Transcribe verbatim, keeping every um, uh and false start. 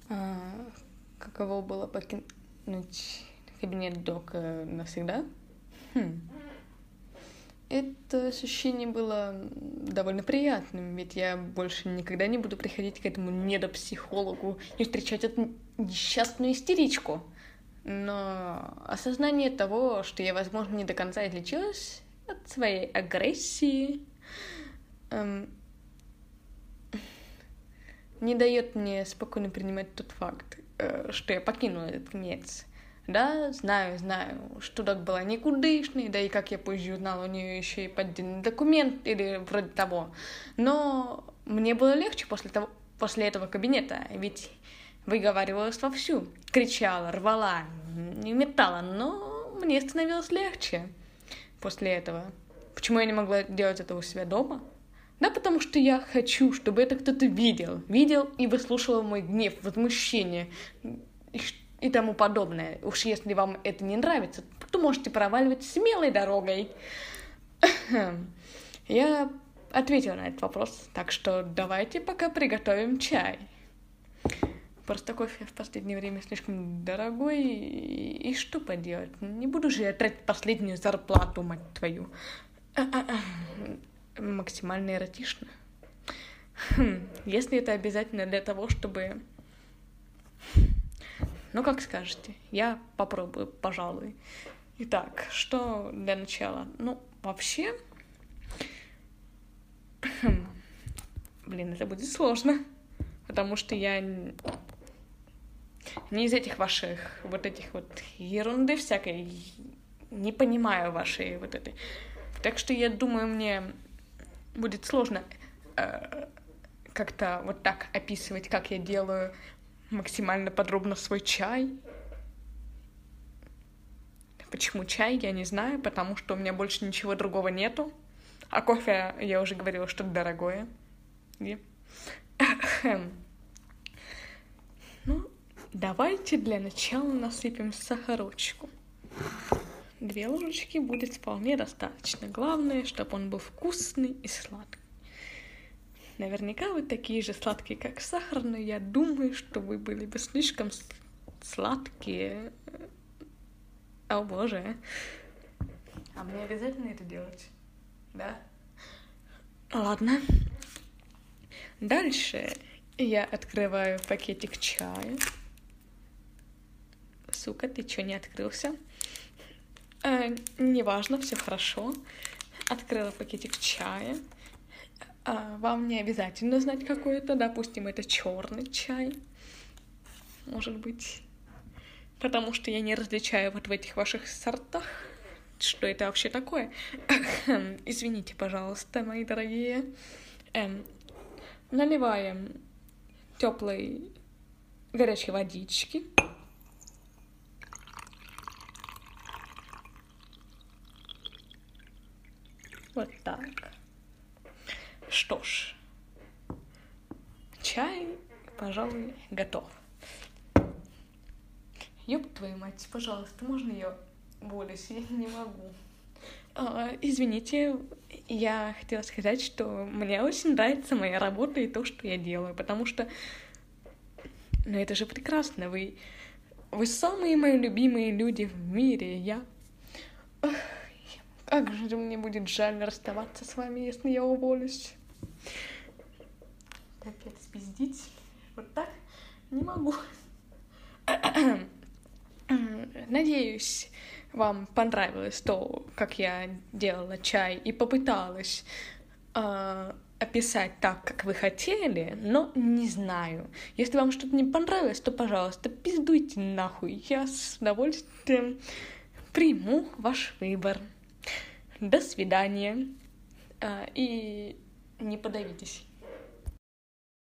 А, каково было покинуть кабинет дока навсегда? Хм. Это ощущение было довольно приятным, ведь я больше никогда не буду приходить к этому недопсихологу и встречать эту несчастную истеричку. Но осознание того, что я, возможно, не до конца излечилась от своей агрессии, эм, не дает мне спокойно принимать тот факт, э, что я покинула этот конец. Да, знаю, знаю, что док была никудышной, да и, как я позже узнала, у нее еще и поддельный документ или вроде того. Но мне было легче после, того, после этого кабинета, ведь выговаривалась вовсю, кричала, рвала, не метала, но мне становилось легче после этого. Почему я не могла делать это у себя дома? Да, потому что я хочу, чтобы это кто-то видел, видел и выслушивал мой гнев, возмущение и, и тому подобное. Уж если вам это не нравится, то можете проваливать смелой дорогой. Я ответила на этот вопрос, так что давайте пока приготовим чай. Просто кофе в последнее время слишком дорогой, и, и что поделать? Не буду же я тратить последнюю зарплату, мать твою. Максимально эротично. Хм, если это обязательно для того, чтобы... Ну, как скажете, я попробую, пожалуй. Итак, что для начала? Ну, вообще... Хм. Блин, это будет сложно, потому что я не из этих ваших вот этих вот ерунды всякой, не понимаю вашей вот этой. Так что я думаю, мне будет сложно э, как-то вот так описывать, как я делаю максимально подробно свой чай. Почему чай, я не знаю, потому что у меня больше ничего другого нету. А кофе, я уже говорила, что дорогое. И... Ну, давайте для начала насыпем сахарочку. Две ложечки будет вполне достаточно. Главное, чтобы он был вкусный и сладкий. Наверняка вы такие же сладкие, как сахар, но я думаю, что вы были бы слишком сладкие. О, боже. А мне обязательно это делать? Да? Ладно. Дальше я открываю пакетик чая. Сука, ты чё не открылся? А, неважно, все хорошо. Открыла пакетик чая. А, вам не обязательно знать, какой это. Допустим, это черный чай. Может быть. Потому что я не различаю вот в этих ваших сортах, что это вообще такое. Извините, пожалуйста, мои дорогие. Эм, наливаем теплой горячей водички. Вот так. Что ж, чай, пожалуй, готов. Ёб твою мать, пожалуйста, можно я болюсь? Я не могу. А, извините, я хотела сказать, что мне очень нравится моя работа и то, что я делаю, потому что... Ну, это же прекрасно, вы... Вы самые мои любимые люди в мире, я... Ах, как же мне будет жаль расставаться с вами, если я уволюсь. Капец, пиздить. Вот так не могу. Надеюсь, вам понравилось то, как я делала чай и попыталась э, описать так, как вы хотели, но не знаю. Если вам что-то не понравилось, то, пожалуйста, пиздуйте нахуй. Я с удовольствием приму ваш выбор. До свидания. Э, и не подавитесь.